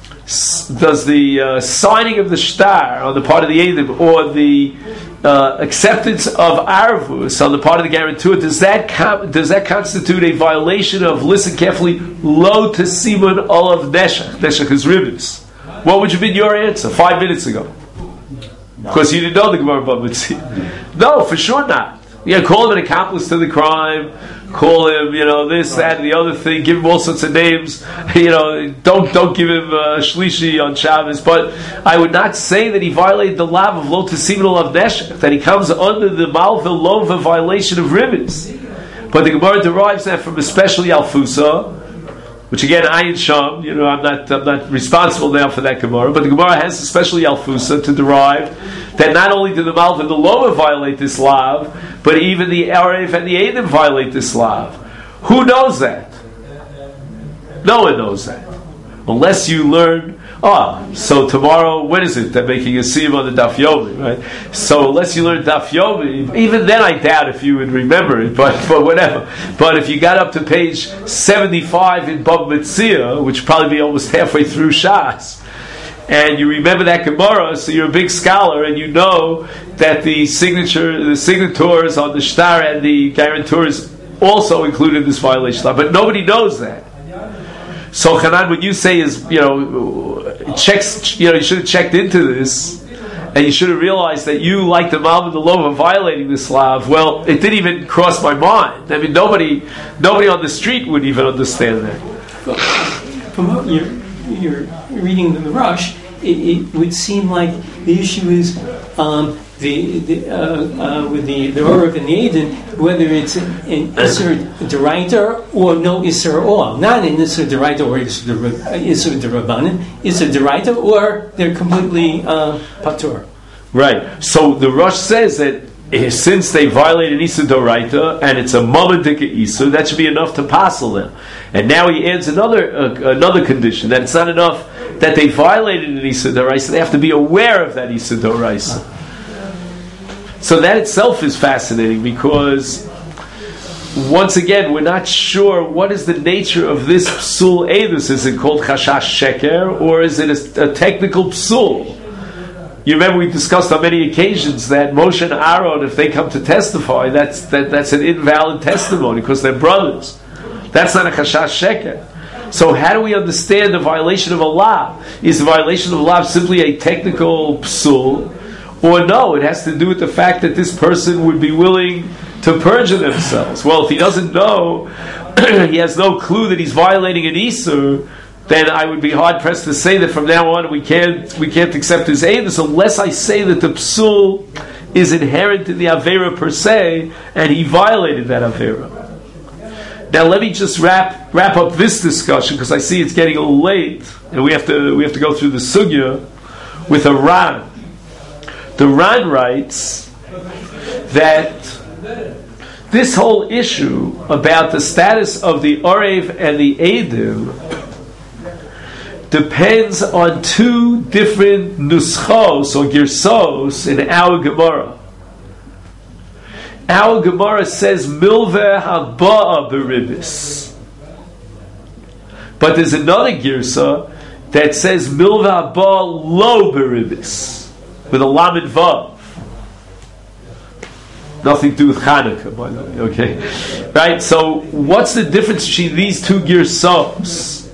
signing of the shtar on the part of the Eidim or the acceptance of arvus on the part of the guarantor, does that constitute a violation of, listen carefully, lo tesimun olav neshach? Neshach is ribis. What would have been your answer 5 minutes ago? Because you didn't know the Gemara Bava Metzia. No, for sure not. Yeah, call him an accomplice to the crime. Call him, this, that, and the other thing. Give him all sorts of names. Don't give him shlishi on Shabbos. But I would not say that he violated the law of lo tesimun olav neshach, that he comes under the malva lova violation of ribbons. But the Gemara derives that from especially Alfusa, which again, Ayin Sham, I'm not responsible now for that Gemara, but the Gemara has especially Alfusa to derive that not only did the Malv and the Loa violate this lav, but even the Arev and the Eidim violate this lav. Who knows that? No one knows that. Unless you learn, so tomorrow, when is it? They're making a siyum on the Daf Yomi, right? So unless you learn Daf Yomi, even then I doubt if you would remember it, but whatever. But if you got up to page 75 in Bava Metzia, which would probably be almost halfway through Shas, and you remember that Gemara, so you're a big scholar, and you know that the signators on the shtar and the guarantors also included this violation, but nobody knows that. So Hanan, what you say is, checks. You should have checked into this, and you should have realized that you, like the Malv and the Lova, violating this law. Well, it didn't even cross my mind. I mean, nobody on the street would even understand that. From what you're reading in the Rush, it would seem like the issue is with the Orav and the Eidim, whether it's an Isser Deraita or no Isser at all. Not an Isser Deraita or Isser Derabanan, Isser Deraita, or they're completely Patur. Right. So the Rush says that since they violated Isser Deraita and it's a Mamadika Isser, that should be enough to passel them. And now he adds another condition, that it's not enough that they violated an Isser Deraita, they have to be aware of that Isser Deraita. So that itself is fascinating because, once again, we're not sure what is the nature of this psul edus. Is it called chashash sheker, or is it a technical psul? You remember we discussed on many occasions that Moshe and Aaron, if they come to testify, that's an invalid testimony because they're brothers. That's not a chashash sheker. So how do we understand the violation of a law? Is the violation of a law simply a technical psul? Or no, it has to do with the fact that this person would be willing to perjure themselves. Well, if he doesn't know, he has no clue that he's violating an Isur, then I would be hard pressed to say that from now on we can't accept his Eidus unless I say that the Psul is inherent in the Avera per se, and he violated that Avera. Now let me just wrap up this discussion, because I see it's getting a little late, and we have to go through the Sugya with a Ran. The Ran writes that this whole issue about the status of the Orev and the Eidim depends on two different nuschos or girsos in our Gemara. Our Gemara says milveh haba'a beribis, but there's another girsa that says milveh haba'a lo beribis with a lamed vav. Nothing to do with Hanukkah, by the way. Okay, right? So, what's the difference between these two girsos?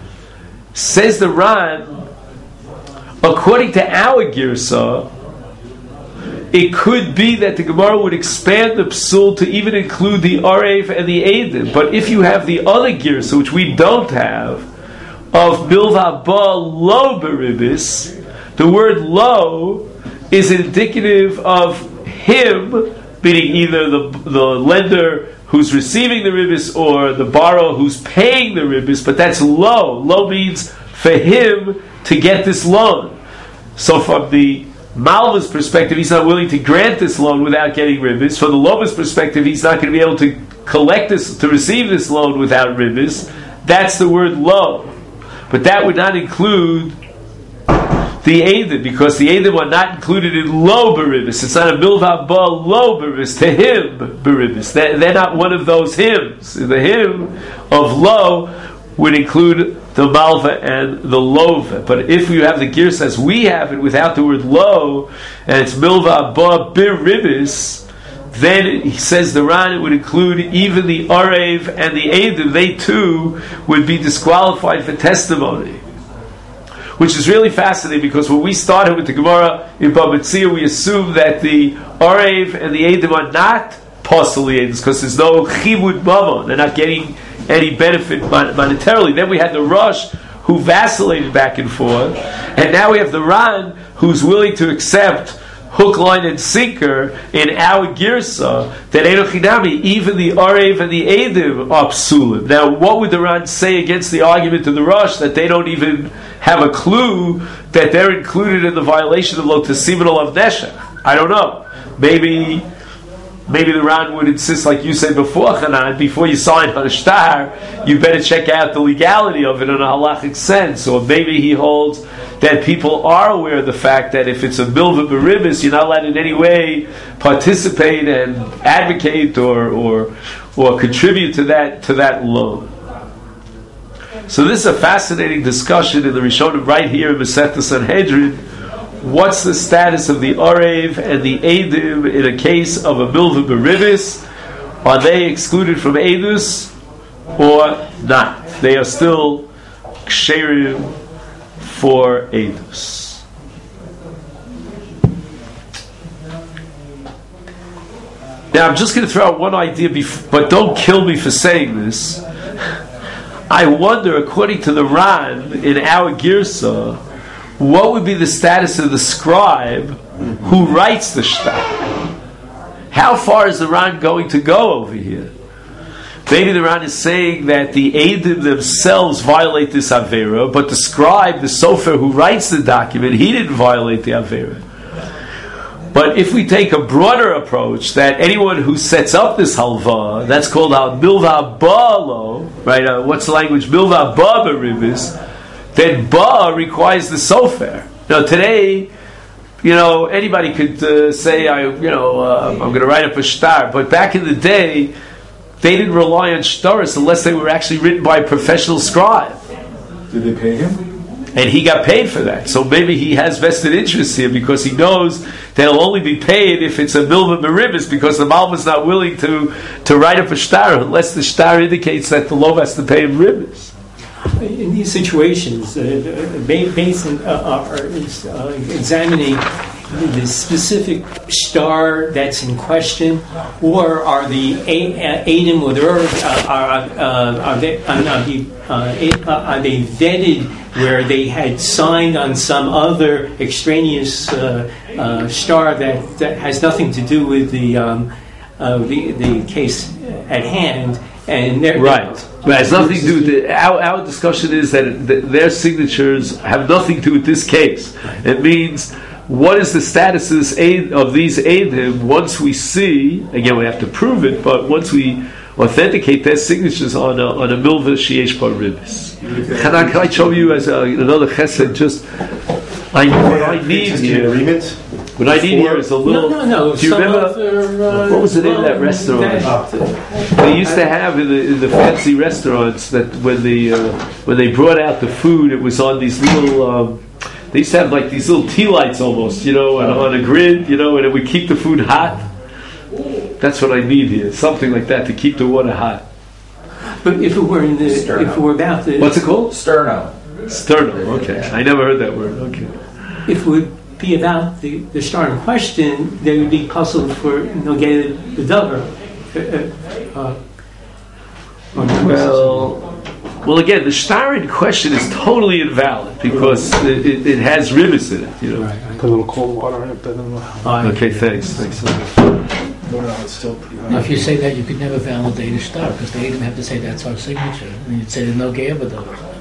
Says the Ran, according to our girsa, it could be that the Gemara would expand the Psul to even include the Arev and the Eidim. But if you have the other girsa, which we don't have, of milveh haba'a lo beribis, the word lo is indicative of him, meaning either the lender who's receiving the ribis or the borrower who's paying the ribis, but that's lo. Lo means for him to get this loan. So from the Malva's perspective, he's not willing to grant this loan without getting ribis. From the Lova's perspective, he's not going to be able to collect this, to receive this loan without ribis. That's the word lo. But that would not include the Eidim, because the Eidim are not included in lo beribis. It's not a milveh haba'a lo beribis, to him beribis. They're not one of those hymns. The hymn of lo would include the malva and the lova. But if you have the girs as we have it without the word lo, and it's milveh haba'a beribis, then he says the Ran, it would include even the Arev and the Eidim. They too would be disqualified for testimony. Which is really fascinating, because when we started with the Gemara in Bava Metzia, we assumed that the Arev and the Eidim are not possibly Eidim, because there's no chivud mamon, they're not getting any benefit monetarily. Then we had the Rosh, who vacillated back and forth, and now we have the Ran, who's willing to accept hook, line, and sinker in our girsa, that Einochinami, even the Arev and the Eidim are psulim. Now, what would the Ran say against the argument of the Rosh that they don't even have a clue that they're included in the violation of Lo Tesimin of Neshech? I don't know. Maybe the Ran would insist, like you said before, Hanan, before you sign on a shtar, you better check out the legality of it in a halachic sense. Or maybe he holds that people are aware of the fact that if it's a milveh beribis, you're not allowed in any way participate and advocate or contribute to that loan. So this is a fascinating discussion in the Rishonim right here in Masechta Sanhedrin. What's the status of the Arev and the Eidim in a case of a milveh beribis? Are they excluded from Eidus or not? They are still ksherim for Eidus. Now I'm just going to throw out one idea, but don't kill me for saying this. I wonder, according to the Ran in our Girsa, what would be the status of the scribe who writes the shtar? How far is the Ran going to go over here? Maybe the Ran is saying that the Eidim themselves violate this Avera, but the scribe, the sofer who writes the document, he didn't violate the Avera. But if we take a broader approach, that anyone who sets up this halva, that's called milveh haba'a lo, right? What's the language? Milveh haba'a beribis. Then ba requires the sofer. Now today, anybody could say, I'm going to write up a shtar. But back in the day, they didn't rely on shtaris unless they were actually written by a professional scribe. Did they pay him? And he got paid for that. So maybe he has vested interest here, because he knows that he'll only be paid if it's a milveh beribis, because the Malva's not willing to write up a shtar unless the shtar indicates that the Lov has to pay him ribis. In these situations, Basin are examining the specific star that's in question, or are the Adam or the are they vetted where they had signed on some other extraneous star that has nothing to do with the case at hand? And right. But it has nothing to do with it. Our discussion is that their signatures have nothing to do with this case. It means, what is the status of these Eidim once we see, again we have to prove it, but once we authenticate their signatures on a milva sheyesh bar ribis. Can I show you as another chesed, just what I need here? What I need here is a little. No. Do you remember what was the name of that restaurant? They used to have in the fancy restaurants that when they brought out the food, it was on these little. They used to have like these little tea lights almost, on a grid, and it would keep the food hot. That's what I need here, something like that to keep the water hot. But if it were about the, what's it called? Sterno. Okay, I never heard that word. Okay. If it would be about the star in question, they would be puzzled for Nogay the Dover. Well, again, the star in question is totally invalid because it has rivets in it. Right. Put a little cold water in it. Okay, thanks. Now, if you say that, you could never validate a star because they didn't have to say that's our signature. I mean, you'd say there's no Gayabadov.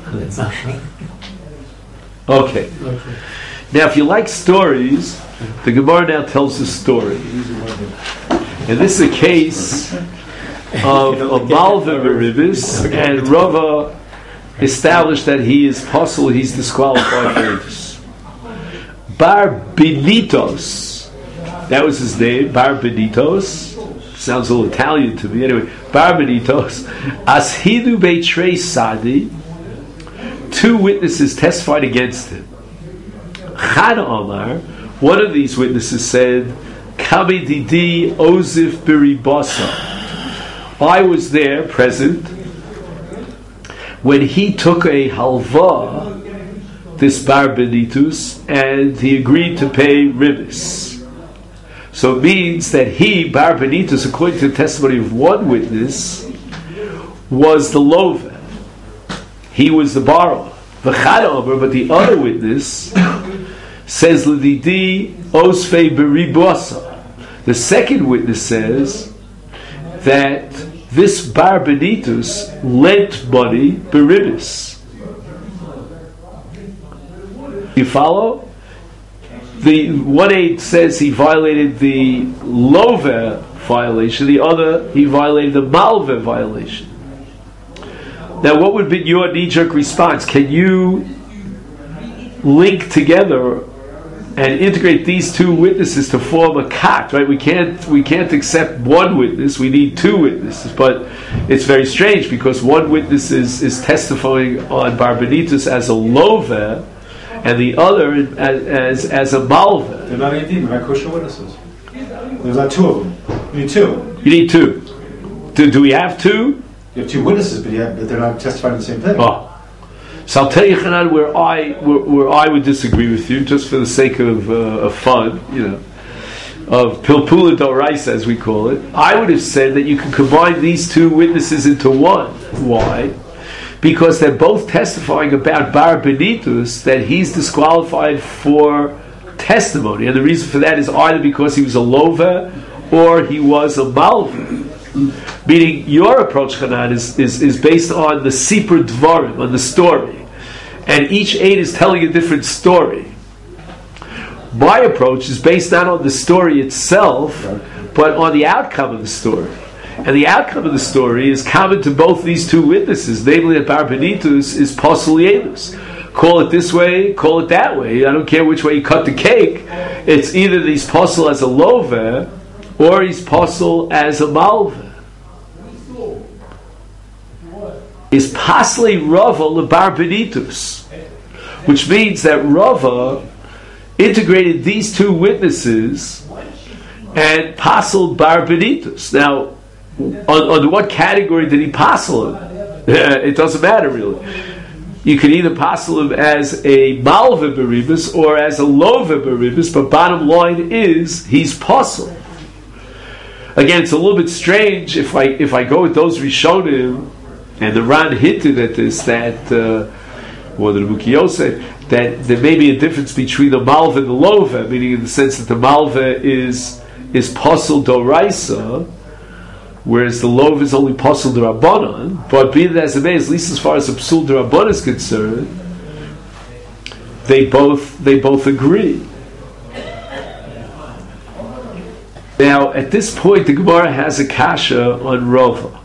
Okay. Now, if you like stories, the Gemara now tells a story. And this is a case of Malva Beribis, and Rava established that he is possible, he's disqualified for this. Bar Benitos, that was his name, Bar Benitos. Sounds a little Italian to me. Anyway, Bar Benitos, Ashidu Beitrei Sadi, 2 witnesses testified against him. Chad Omar, one of these witnesses said, Kabe Didi Ozif Biribasa. I was there, present, when he took a halva, this Bar Benitus, and he agreed to pay ribis. So it means that he, Bar Benitus, according to the testimony of one witness, was the lover. He was the borrower. But the other witness says L'didi Osfei Beribasa. The second witness says that this Bar Benitus lent money beribis. You follow? The one aide says he violated the lover violation, the other he violated the malva violation. Now, what would be your knee-jerk response? Can you link together and integrate these 2 witnesses to form a kat? Right? We can't accept one witness. We need 2 witnesses. But it's very strange because one witness is testifying on Bar Benitus as a lover, and the other as a malva. They're not edim, they're not kosher witnesses. There's not 2 of them. You need 2. You need 2. Do we have 2? You have 2 witnesses, but they're not testifying the same thing. Oh. So I'll tell you, Hanan, where I would disagree with you, just for the sake of fun, of pilpula doraisa, as we call it. I would have said that you can combine these 2 witnesses into one. Why? Because they're both testifying about Bar Benitus, that he's disqualified for testimony, and the reason for that is either because he was a lover or he was a malva. Meaning, your approach, Hanan, is based on the Sipur Dvarim, on the story. And each aid is telling a different story. My approach is based not on the story itself, but on the outcome of the story. And the outcome of the story is common to both these 2 witnesses, namely that Bar Benitus is Posel Yedus. Call it this way, call it that way. I don't care which way you cut the cake. It's either he's Posel as a lover, or he's Posel as a malva. Is Pasli Rava leBar Benitus, which means that Rava integrated these 2 witnesses and Pasel Bar Benitus. Now, under what category did he Pasel it? It doesn't matter really. You could either passel him as a malva beribus or as a lova beribus, but bottom line is he's passel. Again, it's a little bit strange if I go with those Rishonim, and the Ran hinted at this, that or the Rebukio said that there may be a difference between the malva and the lova, meaning in the sense that the malva is passel doraisa, whereas the lova is only passel d'Rabbanan. But be that as it may, at least as far as the psul d'Rabbanan is concerned, they both agree. Now, at this point, the Gemara has a kasha on Rava.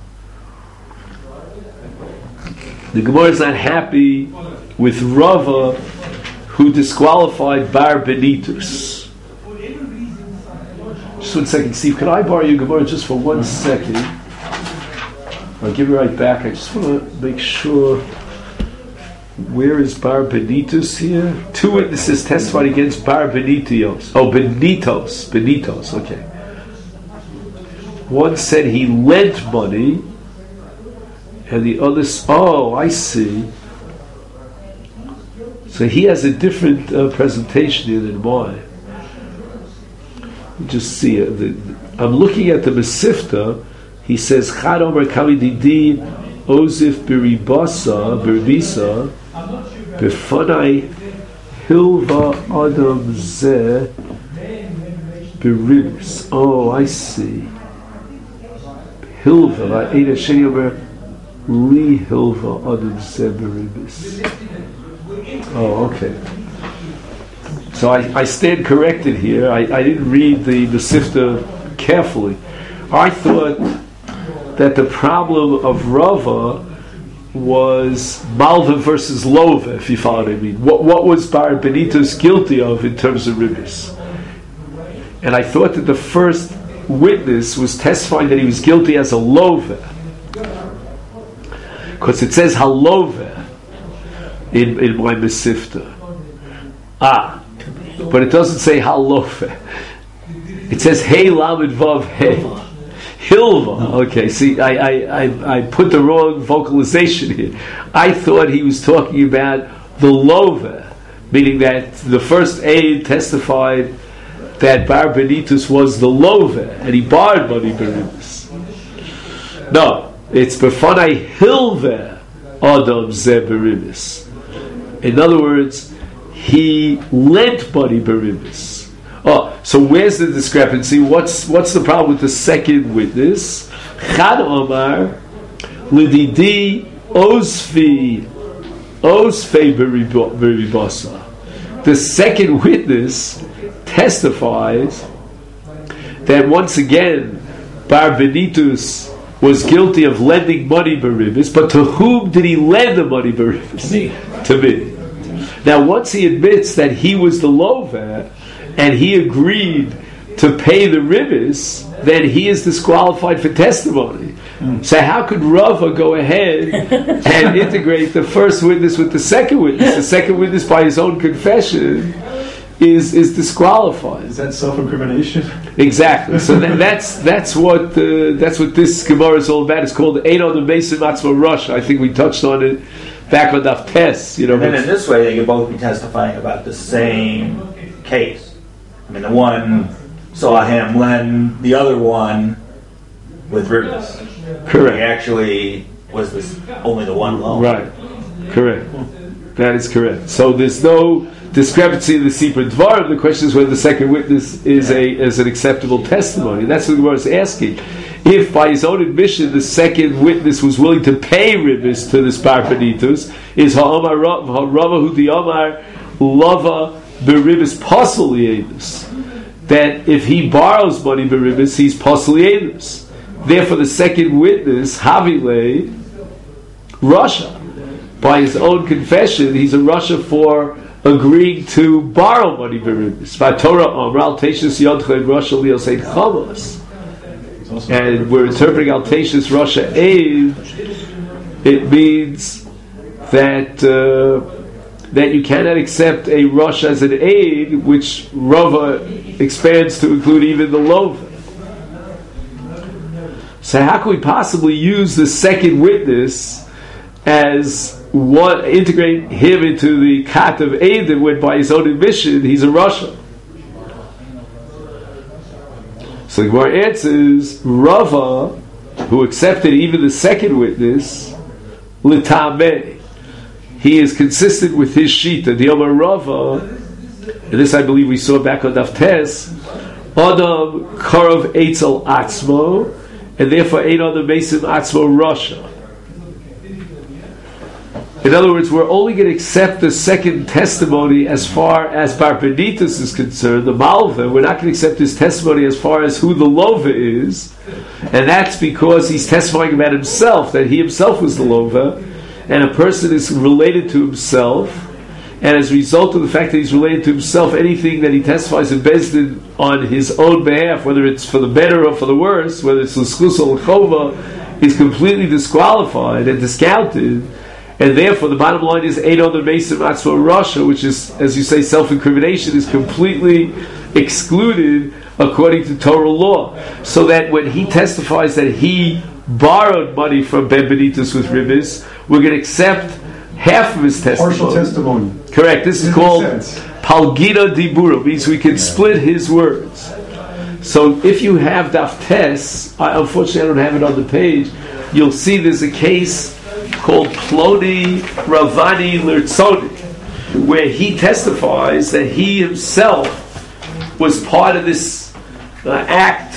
The Gemara is not happy with Rava, who disqualified Bar Benitus. Just 1 second, Steve. Can I borrow your Gemara just for 1 second? I'll give you right back. I just want to make sure. Where is Bar Benitus here? 2 witnesses testified against Bar Benitos. Oh, Benitos. Okay. One said he lent money, and the other. Oh, I see. So he has a different presentation here than mine. Just see it. I'm looking at the Mesifta. He says Chad Omer Kami Didi Ozif Biribasa Befanai Hilva Adam Ze Biribis. Oh, I see. Hilva Eida Sheni Omer Li Hilva Adam Ze Biribis. Oh, okay. So I stand corrected here. I didn't read the Mesifta carefully. I thought that the problem of Rava was Malva versus Lova, if you follow what I mean. What was Bar Benitos guilty of in terms of ribis? And I thought that the first witness was testifying that he was guilty as a Lova. Because it says Halova in my Mesifta. But it doesn't say Halova. It says Hey Lamed Vav Hey. Hilva. Okay, see, I put the wrong vocalization here. I thought he was talking about the Lova, meaning that the first aide testified that Bar Benitus was the Lova, and he borrowed money Benitus. No, it's Befanai Hilva Adam Ze Beribis. In other words, he lent money Beribis. Oh, so where's the discrepancy? What's the problem with the second witness? Chad Omar Lididi Osfi Beribasa. The second witness testifies that once again Bar Benitus was guilty of lending money Beribis, but to whom did he lend the money Beribis? To me. Now once he admits that he was the Lova, and he agreed to pay the ribis, then he is disqualified for testimony. So how could Rava go ahead and integrate the first witness with the second witness? The second witness, by his own confession, is disqualified. Is that self-incrimination? Exactly. So that's what this Gemara is all about. It's called Ein Adam Mesim Atzmo Rosh. I think we touched on it back on Daf Tes. And then in this way, they could both be testifying about the same case. I mean, the one saw him lend the other one with ribis. Correct. He actually was only the one loan. Right. Correct. That is correct. So there's no discrepancy in the Sipur Dvarim. The question is whether the second witness is an acceptable testimony. That's what the Gemara is asking. If by his own admission the second witness was willing to pay ribis to this Bar Benitus, is Ha'amar Rava Hu Di'amar Lava Beribis Posiliadus, that if he borrows money Beribis, he's Posiliadus. Therefore, the second witness, Havile, Russia, by his own confession, he's a Russia for agreeing to borrow money Beribis. Vatorah Amral Teshus Yodchem Russia Lioseit Chamas. And we're interpreting Altatius Russia aid. It means that you cannot accept a rush as an aid, which Rava expands to include even the Lova. So how can we possibly use the second witness as integrate him into the kat of Eidim when by his own admission he's a Rasha. So the Gemara answers, Rava, who accepted even the second witness, L'tameh, he is consistent with his shita. The Omar Rava, and this I believe we saw back on Daf Tes, Adam Karov Eitzel Atzmo, and therefore Ein Adam Mesim Atzmo Rasha. In other words, we're only going to accept the second testimony as far as Bar Benitus is concerned, the Malva. We're not going to accept his testimony as far as who the Lova is, and that's because he's testifying about himself, that he himself was the Lova, and a person is related to himself, and as a result of the fact that he's related to himself, anything that he testifies in Bezdin on his own behalf, whether it's for the better or for the worse, whether it's l'schus or l'chova, is completely disqualified and discounted. And therefore, the bottom line is Ein Adam Mesim Atzmo Rasha, which is, as you say, self-incrimination, is completely excluded according to Torah law. So that when he testifies that he borrowed money from Ben Benitus with ribis, we're going to accept half of his testimony. Partial testimony. Correct. This is called Palgina Dibura, means we can split his words. So if you have Daf Tes, unfortunately I don't have it on the page, you'll see there's a case called Ploni Ravani Lirtzoni, where he testifies that he himself was part of this act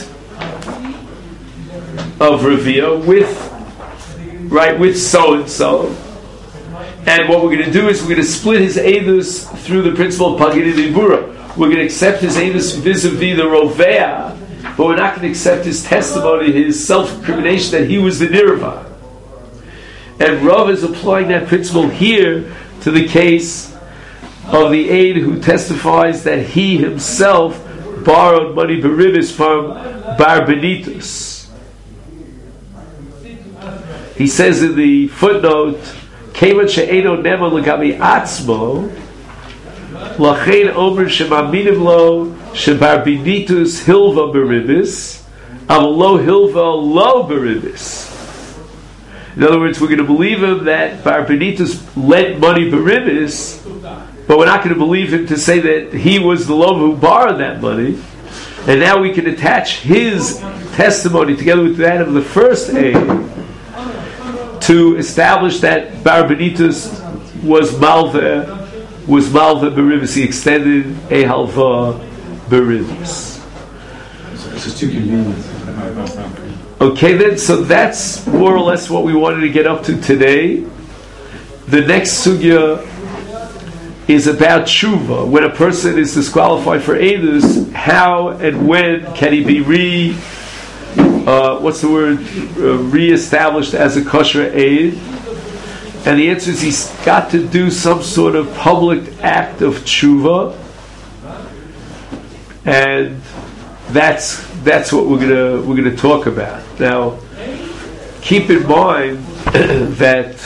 of Revia with so and so. And what we're going to do is we're going to split his edus through the principle of Pagid Dibura. We're going to accept his edus vis-a-vis the Rovea, but we're not going to accept his testimony, his self-incrimination that he was the Nirva. And Rav is applying that principle here to the case of the aide who testifies that he himself borrowed money beribis from Bar Benitus. He says in the footnote, Keivan she'eino nema l'gabi atzmo, lachein omer shemaminim lo shebar Benitus hilva beribis, aval lo hilva lo beribis. In other words, we're going to believe him that Bar Benitus lent money beribis, but we're not going to believe him to say that he was the Lova who borrowed that money. And now we can attach his testimony together with that of the first aide to establish that Bar Benitus was Malva beribis. He extended a halva beribis. So this is too convenient. Okay then, so that's more or less what we wanted to get up to today. The next sugya is about tshuva. When a person is disqualified for edus, how and when can he be re-established as a kosher aid? And the answer is he's got to do some sort of public act of tshuva, and that's what we're gonna talk about. Now, keep in mind that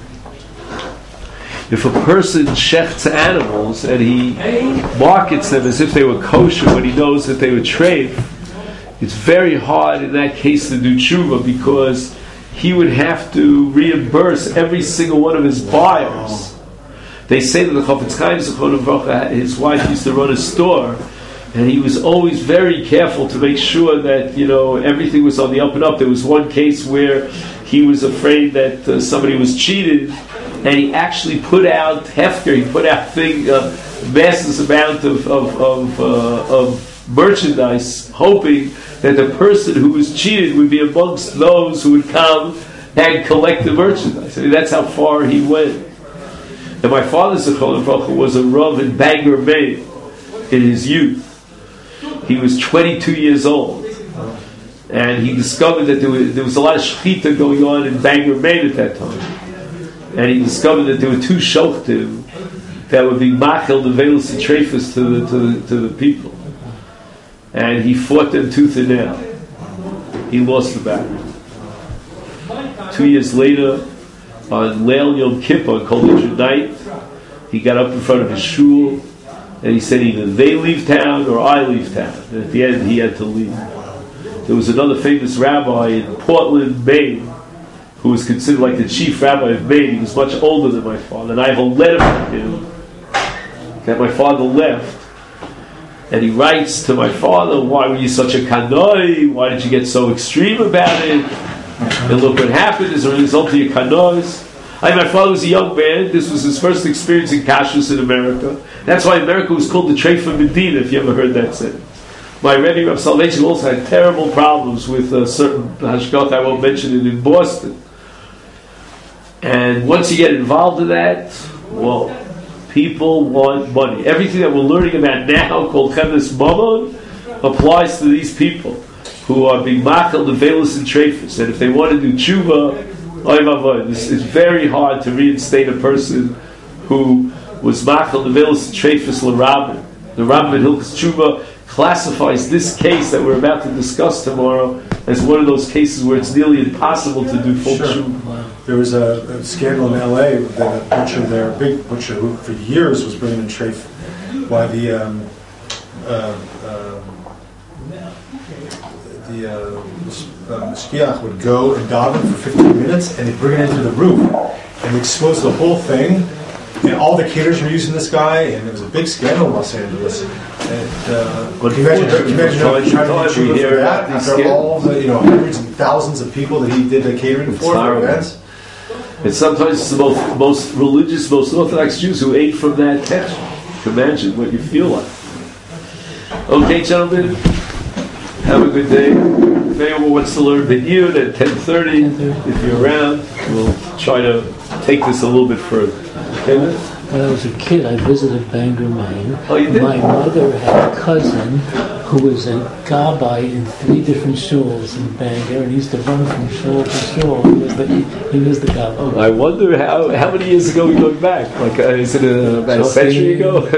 if a person shechts animals and he markets them as if they were kosher when he knows that they were treif, it's very hard in that case to do tshuva because he would have to reimburse every single one of his buyers. They say that the Chofetz Chaim Zichrono Livracha, his wife used to run a store, and he was always very careful to make sure that everything was on the up and up. There was one case where he was afraid that somebody was cheated, and he actually put out hefker. He put out massive amount of merchandise, hoping that the person who was cheated would be amongst those who would come and collect the merchandise. I mean, that's how far he went. And my father, Zichrono Livracha, was a Rav in Bangor, Maine, in his youth. He was 22 years old, and he discovered that there was a lot of shechita going on in Bangor, Maine at that time. And he discovered that there were two shochtim that would be machel the veilus treifus to the people, and he fought them tooth and nail. He lost the battle. 2 years later, on Leil Yom Kippur, on Kol Nidre night, he got up in front of his shul. And he said either they leave town or I leave town. And at the end, he had to leave. There was another famous rabbi in Portland, Maine, who was considered like the chief rabbi of Maine. He was much older than my father, and I have a letter from him that my father left. And he writes to my father, why were you such a kanoi? Why did you get so extreme about it? And look what happened as a result of your kanois. My father was a young man. This was his first experience in kashrus in America. That's why America was called the Treifa Medina, if you ever heard that sentence. My Rebbe of Salvation also had terrible problems with a certain hashgacha, I won't mention it, in Boston. And once you get involved in that, well, people want money. Everything that we're learning about now, called Chemdes Mammon, applies to these people who are being machal, the veilus and treifus. And if they want to do tshuva, it's very hard to reinstate a person who was machal, the veilus and treifus l'Rambam. The Rambam in Hilchos Tshuva classifies this case that we're about to discuss tomorrow as one of those cases where it's nearly impossible to do full tshuva. Wow. There was a scandal in L.A. that a butcher there, a big butcher who for years was bringing in treif, why the mashgiach would go and daven for 15 minutes, and they'd bring it into the room and expose the whole thing. And all the caterers were using this guy, and it was a big scandal in Los Angeles. And can you imagine trying to do that after all the hundreds and thousands of people that he did the catering for events? And sometimes it's the most religious, most Orthodox Jews who ate from that text. You can imagine what you feel like. Okay, gentlemen, have a good day. If anyone wants to learn the Yud at 10:30, if you're around, we'll try to take this a little bit further. Okay? When I was a kid, I visited Bangor, Maine. Oh, you did? My mother had a cousin who was a gabbai in 3 different shuls in Bangor, and he used to run from shul to shul. He was the gabbai. I wonder how many years ago we're going back? Like, is it about a century ago?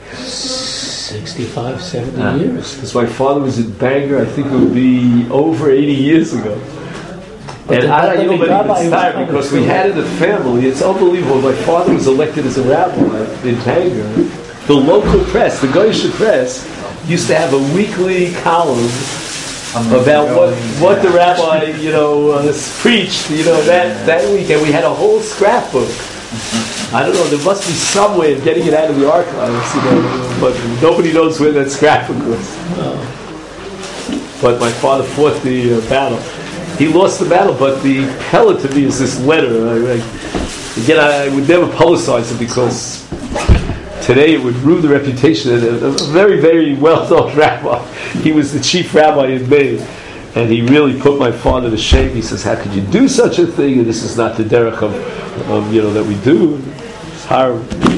65, 70 years. Because my father was in Bangor, I think it would be over 80 years ago. But and I don't even start because we had in the family, it's unbelievable. My father was elected as a rabbi in Bangor. The local press, the Goyish press, used to have a weekly column about what the rabbi, preached, that week, and we had a whole scrapbook. I don't know, there must be some way of getting it out of the archives, but nobody knows where that scrapbook was. But my father fought the battle. He lost the battle, but the appellate to me is this letter. Again, I would never publicize it because today it would ruin the reputation of a very, very well-known rabbi. He was the chief rabbi in Maine, and he really put my father to shame. He says, "How could you do such a thing? And this is not the derech of that we do." It's horrible.